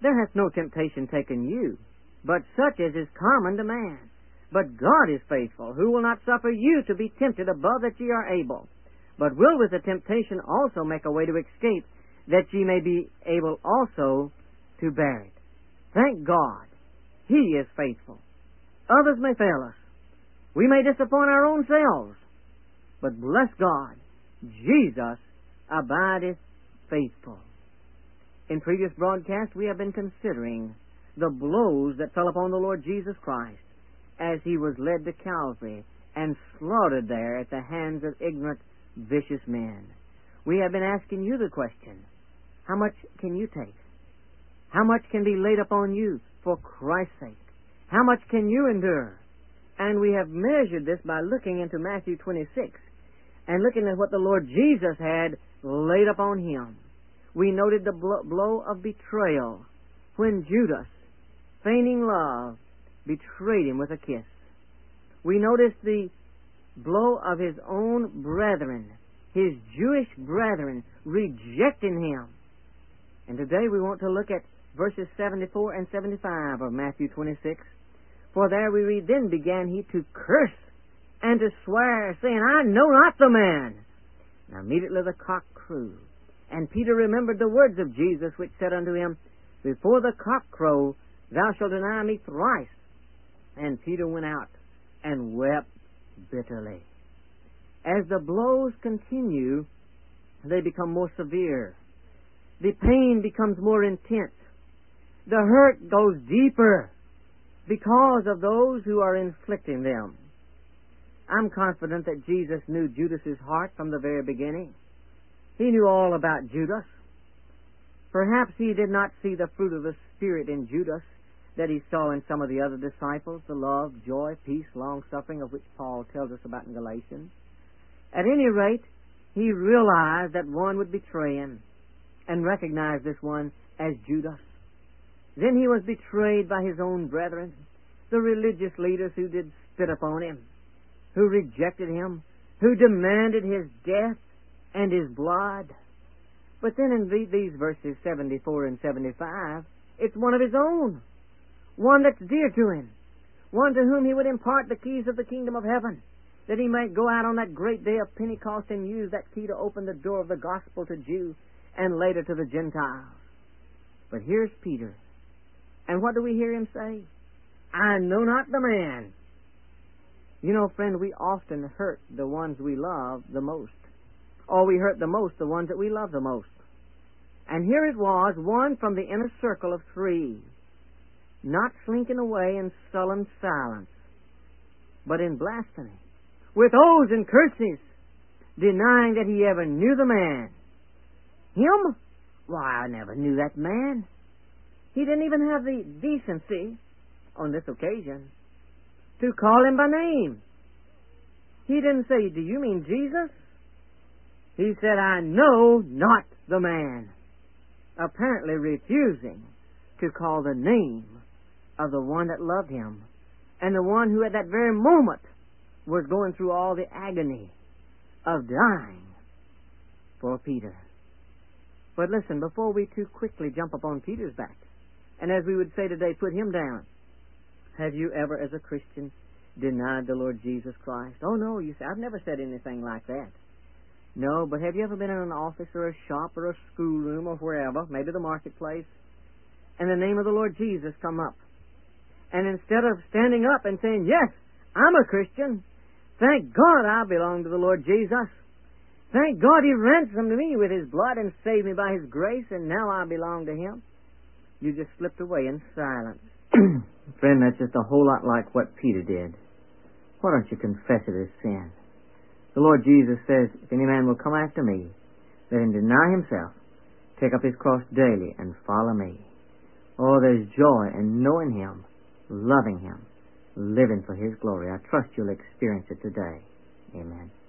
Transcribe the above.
There hath no temptation taken you, but such as is common to man. But God is faithful, who will not suffer you to be tempted above that ye are able, but will with the temptation also make a way to escape, that ye may be able also to bear it. Thank God, He is faithful. Others may fail us. We may disappoint our own selves. But bless God, Jesus abideth faithful. In previous broadcasts, we have been considering the blows that fell upon the Lord Jesus Christ as He was led to Calvary and slaughtered there at the hands of ignorant, vicious men. We have been asking you the question, how much can you take? How much can be laid upon you for Christ's sake? How much can you endure? And we have measured this by looking into Matthew 26 and looking at what the Lord Jesus had laid upon Him. We noted the blow of betrayal when Judas, feigning love, betrayed Him with a kiss. We noticed the blow of His own brethren, His Jewish brethren, rejecting Him. And today we want to look at verses 74 and 75 of Matthew 26. For there we read, Then began he to curse and to swear, saying, I know not the man. Now immediately the cock crew. And Peter remembered the words of Jesus, which said unto him, Before the cock crow, thou shalt deny me thrice. And Peter went out and wept bitterly. As the blows continue, they become more severe. The pain becomes more intense. The hurt goes deeper because of those who are inflicting them. I'm confident that Jesus knew Judas's heart from the very beginning. He knew all about Judas. Perhaps He did not see the fruit of the Spirit in Judas that He saw in some of the other disciples, the love, joy, peace, long-suffering of which Paul tells us about in Galatians. At any rate, He realized that one would betray Him and recognized this one as Judas. Then He was betrayed by His own brethren, the religious leaders who did spit upon Him, who rejected Him, who demanded His death and His blood. But then in these verses 74 and 75, it's one of His own, one that's dear to Him, one to whom He would impart the keys of the kingdom of heaven, that He might go out on that great day of Pentecost and use that key to open the door of the gospel to Jews and later to the Gentiles. But here's Peter. And what do we hear him say? I know not the man. You know, friend, we often hurt the ones we love the most. Or we hurt the most the ones that we love the most. And here it was, one from the inner circle of three, not slinking away in sullen silence, but in blasphemy, with oaths and curses, denying that he ever knew the man. Him? Why, I never knew that man. He didn't even have the decency, on this occasion, to call him by name. He didn't say, do you mean Jesus? He said, I know not the man, apparently refusing to call the name of the one that loved him and the one who at that very moment was going through all the agony of dying for Peter. But listen, before we too quickly jump upon Peter's back, and as we would say today, put him down, have you ever as a Christian denied the Lord Jesus Christ? Oh no, you say, I've never said anything like that. No, but have you ever been in an office or a shop or a schoolroom or wherever, maybe the marketplace, and the name of the Lord Jesus come up? And instead of standing up and saying, yes, I'm a Christian, thank God I belong to the Lord Jesus. Thank God He ransomed me with His blood and saved me by His grace, and now I belong to Him. You just slipped away in silence. Friend, that's just a whole lot like what Peter did. Why don't you confess it as sin? The Lord Jesus says, if any man will come after me, let him deny himself, take up his cross daily, and follow me. Oh, there's joy in knowing Him, loving Him, living for His glory. I trust you'll experience it today. Amen.